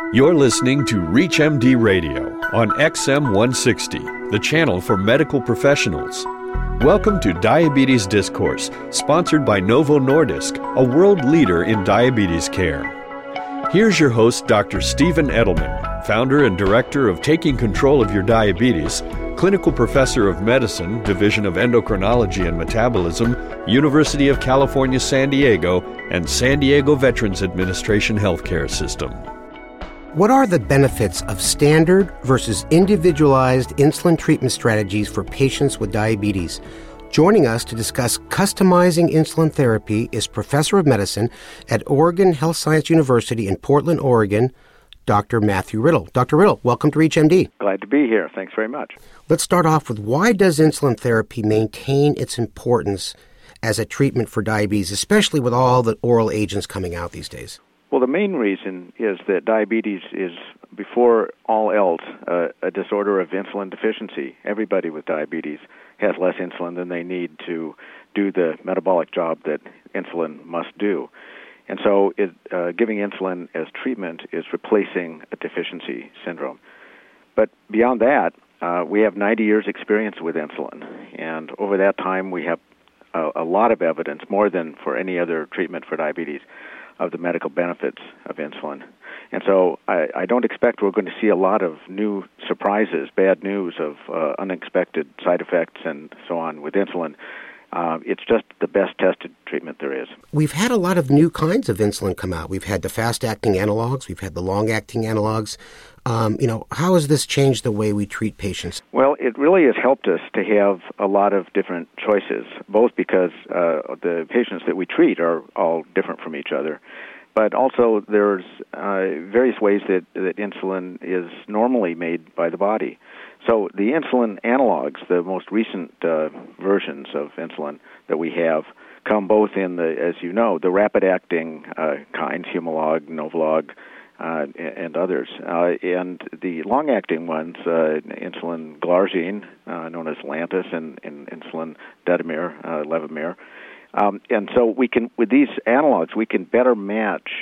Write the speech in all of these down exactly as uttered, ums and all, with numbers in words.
You're listening to ReachMD Radio on X M one sixty, the channel for medical professionals. Welcome to Diabetes Discourse, sponsored by Novo Nordisk, a world leader in diabetes care. Here's your host, Doctor Stephen Edelman, founder and director of Taking Control of Your Diabetes, clinical professor of medicine, Division of Endocrinology and Metabolism, University of California, San Diego, and San Diego Veterans Administration Healthcare System. What are the benefits of standard versus individualized insulin treatment strategies for patients with diabetes? Joining us to discuss customizing insulin therapy is Professor of Medicine at Oregon Health Science University in Portland, Oregon, Doctor Matthew Riddle. Doctor Riddle, welcome to ReachMD. Glad to be here. Thanks very much. Let's start off with, why does insulin therapy maintain its importance as a treatment for diabetes, especially with all the oral agents coming out these days? Well, the main reason is that diabetes is, before all else, uh, a disorder of insulin deficiency. Everybody with diabetes has less insulin than they need to do the metabolic job that insulin must do. And so it, uh, giving insulin as treatment is replacing a deficiency syndrome. But beyond that, uh, we have ninety years experience with insulin. And over that time, we have a, a lot of evidence, more than for any other treatment for diabetes, of the medical benefits of insulin. And so I, I don't expect we're going to see a lot of new surprises, bad news of uh, unexpected side effects and so on with insulin. Uh, it's just the best tested treatment there is. We've had a lot of new kinds of insulin come out. We've had the fast-acting analogs. We've had the long-acting analogs. Um, you know, how has this changed the way we treat patients? Well, it really has helped us to have a lot of different choices, both because uh, the patients that we treat are all different from each other, but also there's uh, various ways that, that insulin is normally made by the body. So the insulin analogs, the most recent uh, versions of insulin that we have, come both in the, as you know, the rapid-acting uh, kinds, Humalog, Novolog, uh, and others. Uh, and the long-acting ones, uh, insulin glargine, uh, known as Lantus, and, and insulin Detamir, uh, Levemir. Um, and so we can, with these analogs, we can better match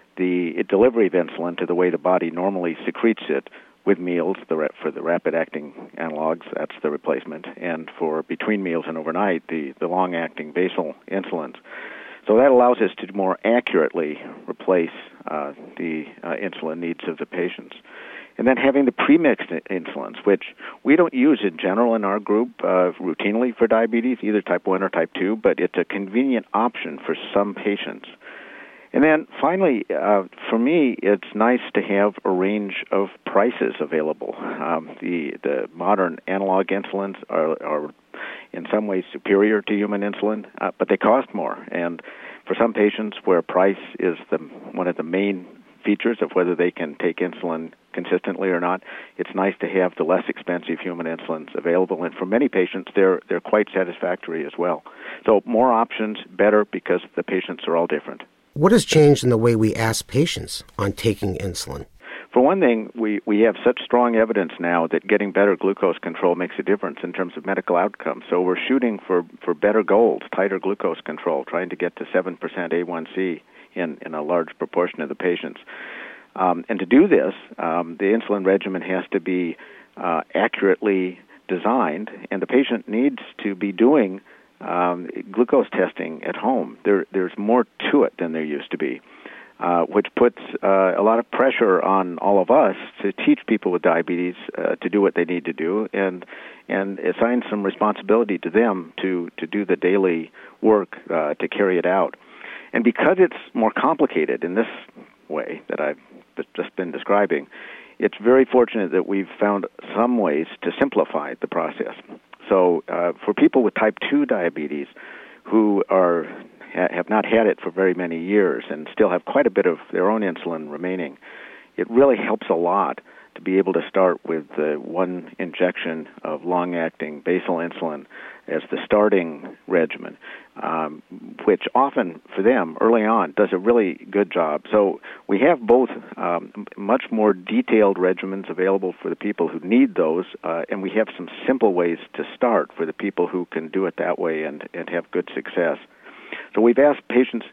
the delivery of insulin to the way the body normally secretes it with meals. The for the rapid-acting analogs, that's the replacement, and for between meals and overnight, the, the long-acting basal insulins. So that allows us to more accurately replace uh, the uh, insulin needs of the patients. And then having the premixed insulins, which we don't use in general in our group uh, routinely for diabetes, either type one or type two, but it's a convenient option for some patients. And then finally, uh, for me, it's nice to have a range of prices available. Um, the the modern analog insulins are, are in some ways superior to human insulin, uh, but they cost more. And for some patients where price is the one of the main features of whether they can take insulin consistently or not, it's nice to have the less expensive human insulins available. And for many patients, they're they're quite satisfactory as well. So more options, better, because the patients are all different. What has changed in the way we ask patients on taking insulin? For one thing, we, we have such strong evidence now that getting better glucose control makes a difference in terms of medical outcomes. So we're shooting for, for better goals, tighter glucose control, trying to get to seven percent A one C in, in a large proportion of the patients. Um, and to do this, um, the insulin regimen has to be uh, accurately designed, and the patient needs to be doing Um, glucose testing at home. There, there's more to it than there used to be, uh, which puts uh, a lot of pressure on all of us to teach people with diabetes uh, to do what they need to do, and and assign some responsibility to them to, to do the daily work uh, to carry it out. And because it's more complicated in this way that I've just been describing, it's very fortunate that we've found some ways to simplify the process. So uh, for people with type two diabetes who are ha- have not had it for very many years and still have quite a bit of their own insulin remaining, it really helps a lot to be able to start with the one injection of long-acting basal insulin as the starting regimen, um, which often for them early on does a really good job. So we have both um, much more detailed regimens available for the people who need those, uh, and we have some simple ways to start for the people who can do it that way and, and have good success. So we've asked patients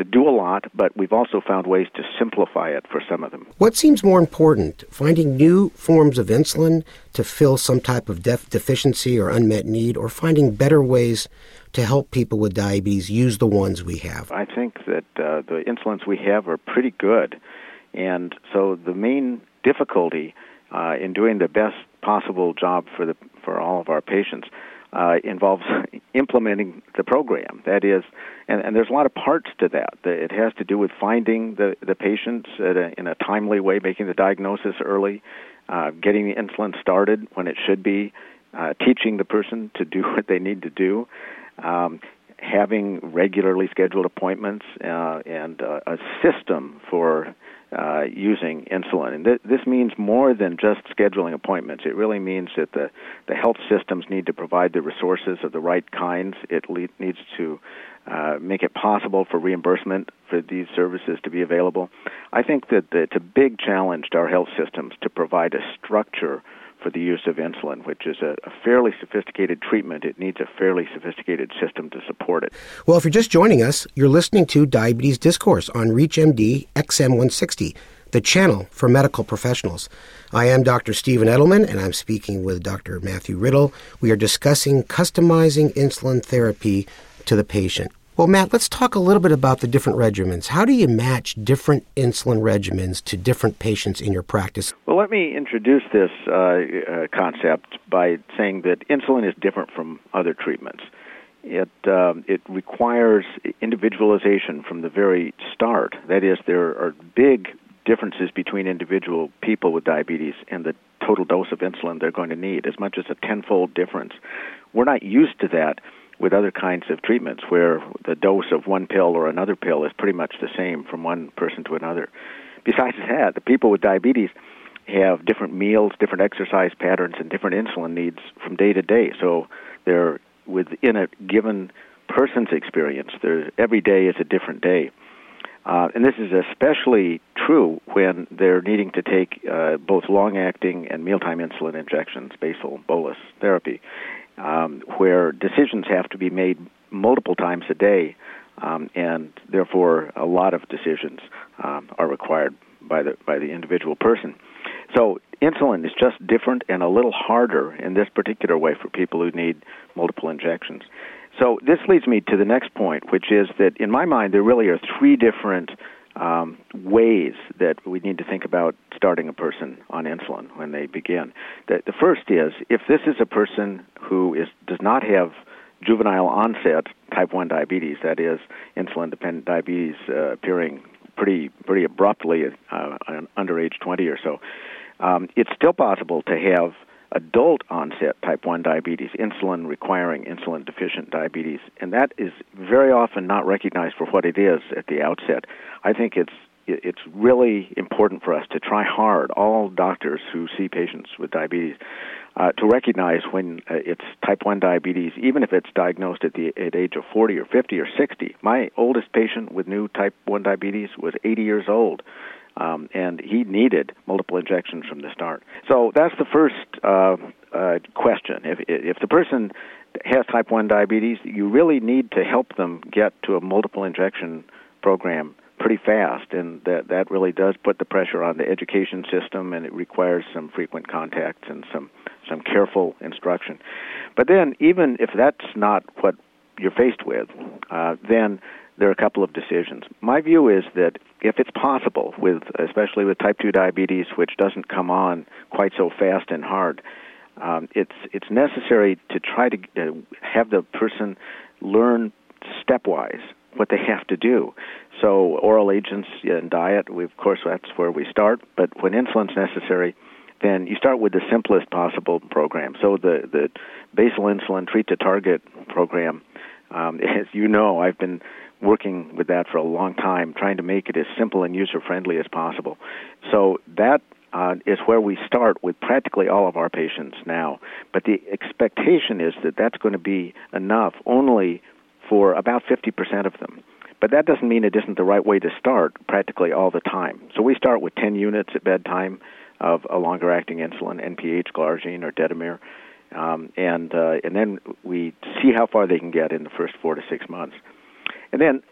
to do a lot, but we've also found ways to simplify it for some of them. What seems more important, finding new forms of insulin to fill some type of def- deficiency or unmet need, or finding better ways to help people with diabetes use the ones we have? I think that uh, the insulins we have are pretty good. And so the main difficulty uh, in doing the best possible job for the for all of our patients uh, involves implementing the program. That is, and, and there's a lot of parts to that. It has to do with finding the, the patients at a, in a timely way, making the diagnosis early, uh, getting the insulin started when it should be, uh, teaching the person to do what they need to do, um, having regularly scheduled appointments, uh, and uh, a system for Uh, using insulin. And th- this means more than just scheduling appointments. It really means that the, the health systems need to provide the resources of the right kinds. It le- needs to uh, make it possible for reimbursement for these services to be available. I think that it's a big challenge to our health systems to provide a structure for the use of insulin, which is a, a fairly sophisticated treatment. It needs a fairly sophisticated system to support it. Well, if you're just joining us, you're listening to Diabetes Discourse on ReachMD X M one sixty, the channel for medical professionals. I am Doctor Stephen Edelman, and I'm speaking with Doctor Matthew Riddle. We are discussing customizing insulin therapy to the patient. Well, Matt, let's talk a little bit about the different regimens. How do you match different insulin regimens to different patients in your practice? Well, let me introduce this uh, uh, concept by saying that insulin is different from other treatments. It um, it requires individualization from the very start. That is, there are big differences between individual people with diabetes and the total dose of insulin they're going to need, as much as a tenfold difference. We're not used to that with other kinds of treatments where the dose of one pill or another pill is pretty much the same from one person to another. Besides that, the people with diabetes have different meals, different exercise patterns, and different insulin needs from day to day. So they're within a given person's experience. Every day is a different day. Uh, and this is especially true when they're needing to take uh, both long-acting and mealtime insulin injections, basal bolus therapy, um, where decisions have to be made multiple times a day, um, and therefore a lot of decisions um, are required by the by the individual person. So insulin is just different and a little harder in this particular way for people who need multiple injections. So this leads me to the next point, which is that in my mind there really are three different um, ways that we need to think about starting a person on insulin when they begin. The, the first is, if this is a person who is does not have juvenile onset type one diabetes, that is, insulin-dependent diabetes uh, appearing pretty pretty abruptly uh, under age twenty or so, um, it's still possible to have adult onset type one diabetes, insulin requiring insulin deficient diabetes, and that is very often not recognized for what it is at the outset. I think it's it's really important for us to try hard, all doctors who see patients with diabetes, uh, to recognize when uh, it's type one diabetes, even if it's diagnosed at the at age of forty or fifty or sixty. My oldest patient with new type one diabetes was eighty years old. Um, and he needed multiple injections from the start. So that's the first uh, uh, question. If, if the person has type one diabetes, you really need to help them get to a multiple injection program pretty fast, and that, that really does put the pressure on the education system, and it requires some frequent contacts and some, some careful instruction. But then, even if that's not what you're faced with, uh, then there are a couple of decisions. My view is that if it's possible, with especially with type two diabetes, which doesn't come on quite so fast and hard, um, it's it's necessary to try to uh, have the person learn stepwise what they have to do. So oral agents and diet, we, of course, that's where we start. But when insulin's necessary, then you start with the simplest possible program. So the, the basal insulin treat-to-target program, um, as you know, I've been working with that for a long time, trying to make it as simple and user-friendly as possible. So that uh, is where we start with practically all of our patients now. But the expectation is that that's going to be enough only for about fifty percent of them. But that doesn't mean it isn't the right way to start practically all the time. So we start with ten units at bedtime of a longer-acting insulin, N P H, glargine, or Detamir, um, and uh, and then we see how far they can get in the first four to six months. And then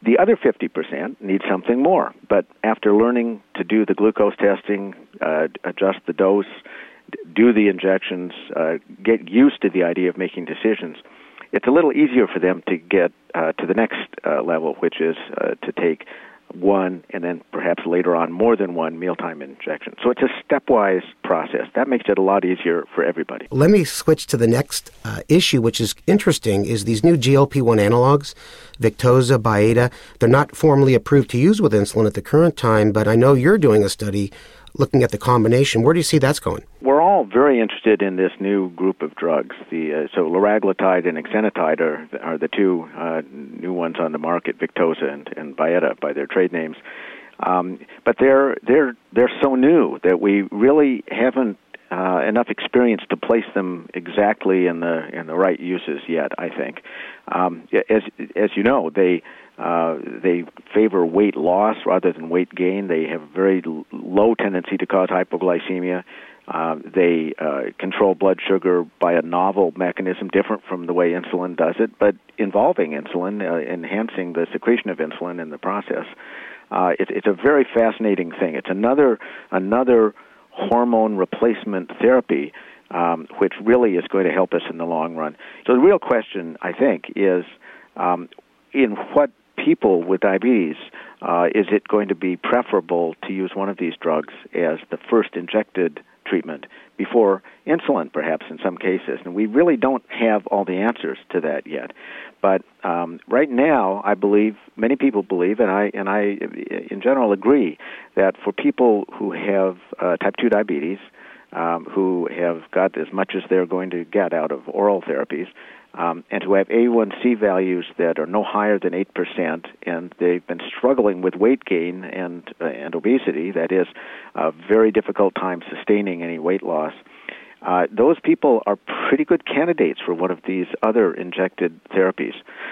The other fifty percent need something more. But after learning to do the glucose testing, uh, adjust the dose, do the injections, uh, get used to the idea of making decisions, it's a little easier for them to get uh, to the next uh, level, which is uh, to take one and then perhaps later on more than one mealtime injection. So it's a stepwise process. That makes it a lot easier for everybody. Let me switch to the next uh, issue, which is interesting, is these new G L P one analogs, Victoza, Byetta. They're not formally approved to use with insulin at the current time, but I know you're doing a study looking at the combination. Where do you see that's going? We're all very interested in this new group of drugs. The uh, so liraglutide and exenatide are are the two uh, new ones on the market, Victoza and, and Byetta by their trade names. Um, but they're they're they're so new that we really haven't uh, enough experience to place them exactly in the in the right uses yet. I think, um, as as you know, they. Uh, they favor weight loss rather than weight gain. They have a very l- low tendency to cause hypoglycemia. Uh, they uh, control blood sugar by a novel mechanism different from the way insulin does it, but involving insulin, uh, enhancing the secretion of insulin in the process. Uh, it, it's a very fascinating thing. It's another another hormone replacement therapy, um, which really is going to help us in the long run. So the real question, I think, is um, in what people with diabetes, uh, is it going to be preferable to use one of these drugs as the first injected treatment before insulin, perhaps in some cases? And we really don't have all the answers to that yet. But um, right now, I believe, many people believe, and I and I in general agree, that for people who have uh, type two diabetes, um, who have got as much as they're going to get out of oral therapies, Um, and who have A one C values that are no higher than eight percent, and they've been struggling with weight gain and uh, and obesity, that is, a very difficult time sustaining any weight loss, uh, those people are pretty good candidates for one of these other injected therapies.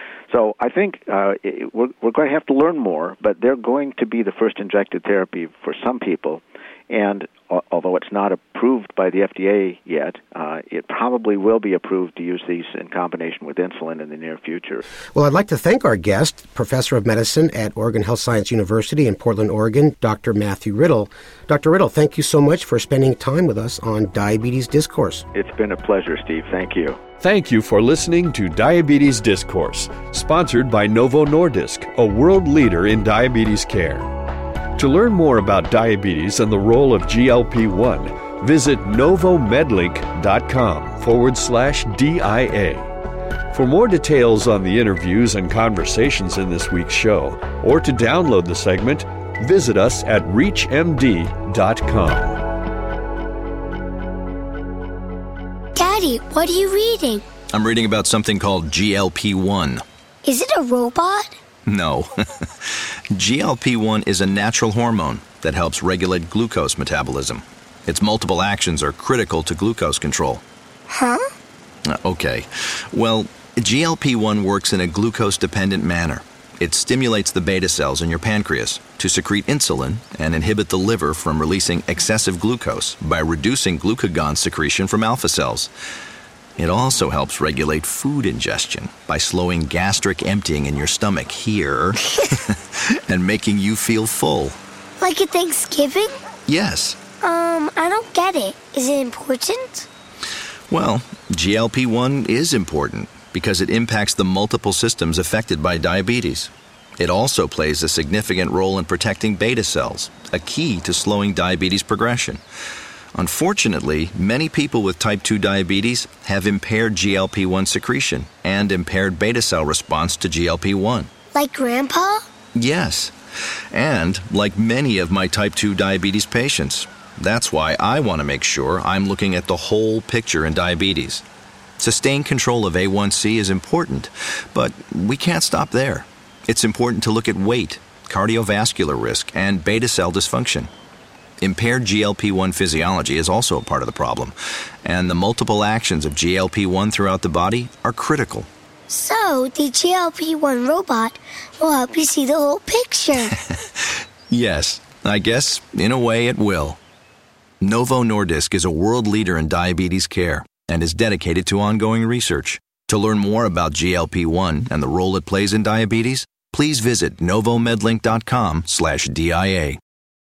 So I think uh, it, we're, we're going to have to learn more, but they're going to be the first injected therapy for some people. And uh, although it's not approved by the F D A yet, uh, it probably will be approved to use these in combination with insulin in the near future. Well, I'd like to thank our guest, Professor of Medicine at Oregon Health Science University in Portland, Oregon, Doctor Matthew Riddle. Doctor Riddle, thank you so much for spending time with us on Diabetes Discourse. It's been a pleasure, Steve. Thank you. Thank you for listening to Diabetes Discourse, sponsored by Novo Nordisk, a world leader in diabetes care. To learn more about diabetes and the role of G L P one, visit novomedlink.com forward slash DIA. For more details on the interviews and conversations in this week's show, or to download the segment, visit us at reach m d dot com. Daddy, what are you reading? I'm reading about something called G L P one. Is it a robot? No. G L P one is a natural hormone that helps regulate glucose metabolism. Its multiple actions are critical to glucose control. Huh? Okay. Well, G L P one works in a glucose-dependent manner. It stimulates the beta cells in your pancreas to secrete insulin and inhibit the liver from releasing excessive glucose by reducing glucagon secretion from alpha cells. It also helps regulate food ingestion by slowing gastric emptying in your stomach here and making you feel full. Like at Thanksgiving? Yes. Um, I don't get it. Is it important? Well, G L P one is important because it impacts the multiple systems affected by diabetes. It also plays a significant role in protecting beta cells, a key to slowing diabetes progression. Unfortunately, many people with type two diabetes have impaired G L P one secretion and impaired beta cell response to G L P one. Like Grandpa? Yes, and like many of my type two diabetes patients. That's why I want to make sure I'm looking at the whole picture in diabetes. Sustained control of A one C is important, but we can't stop there. It's important to look at weight, cardiovascular risk, and beta cell dysfunction. Impaired G L P one physiology is also a part of the problem, and the multiple actions of G L P one throughout the body are critical. So, the G L P one robot will help you see the whole picture. Yes, I guess in a way it will. Novo Nordisk is a world leader in diabetes care and is dedicated to ongoing research. To learn more about G L P one and the role it plays in diabetes, please visit novomedlink dot com slash D I A.